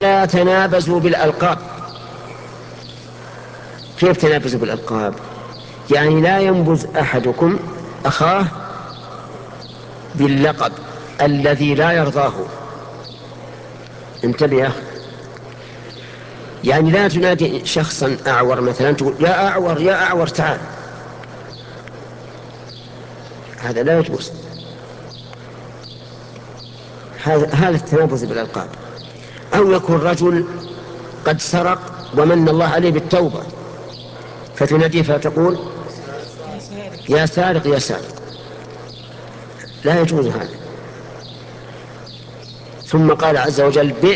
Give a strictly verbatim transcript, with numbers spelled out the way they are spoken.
لا تنابزوا بالألقاب. كيف تنابزوا بالألقاب؟ يعني لا ينبز أحدكم أخاه باللقب الذي لا يرضاه. انتبه يا أخي، يعني لا تنادي شخصا أعور مثلا تقول يا أعور يا أعور تعال، هذا لا يجوز. هذا هذا التنابز بالألقاب. أو يكون رجل قد سرق ومن الله عليه بالتوبة فتناديه فتقول يا سارق يا سارق، لا يجوز هذا. ثم قال عز وجل